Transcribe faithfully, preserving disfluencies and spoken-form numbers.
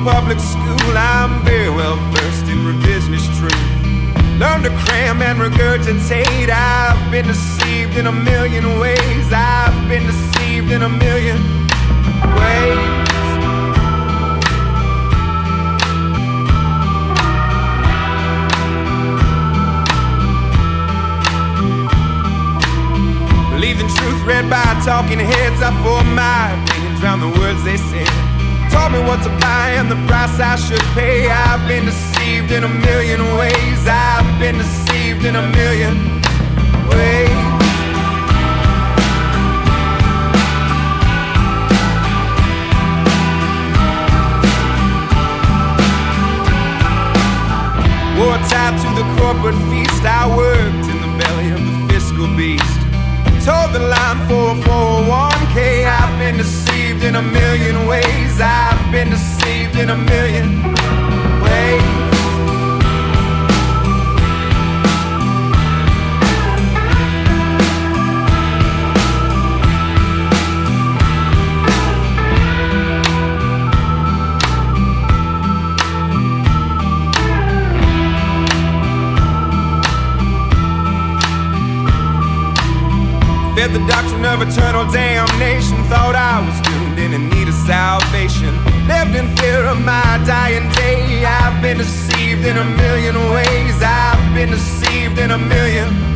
public school, I'm very well versed in revisionist truth. Learned to cram and regurgitate. I've been deceived in a million ways. I've been deceived in a million ways. Believed in truth read by talking heads. I formed my opinions around the words they said. Told me what to buy and the price I should pay. I've been deceived in a million ways. I've been deceived in a million ways. Wore tied to the corporate feast. I worked in the belly of the fiscal beast. Told the line for a four oh one k. I've been deceived in a million ways. I've been deceived in a million ways. Fed the doctrine of eternal damnation. Thought I was doomed and in need of salvation. Lived in fear of my dying day. I've been deceived in a million ways. I've been deceived in a million